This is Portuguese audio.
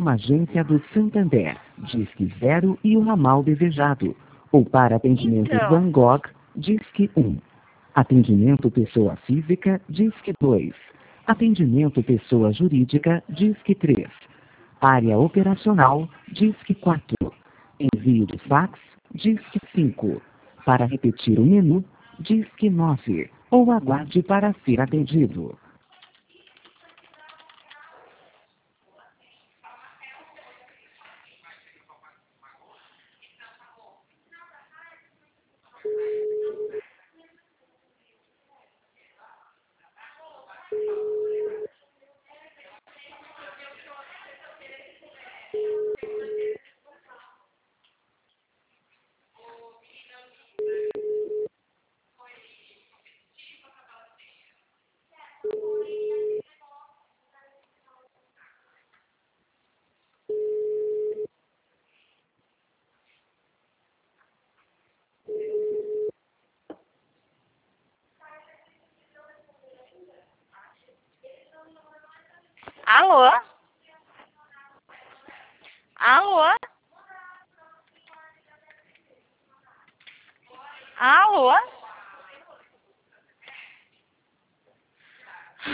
uma agência do Santander, Disque 0 e o ramal desejado. Ou para atendimento Então. Van Gogh, Disque 1. Atendimento pessoa física, Disque 2. Atendimento pessoa jurídica, Disque 3. Área operacional, Disque 4. Envio de fax, Disque 5. Para repetir o menu, Disque 9. Ou aguarde para ser atendido. Alô? Alô? Alô?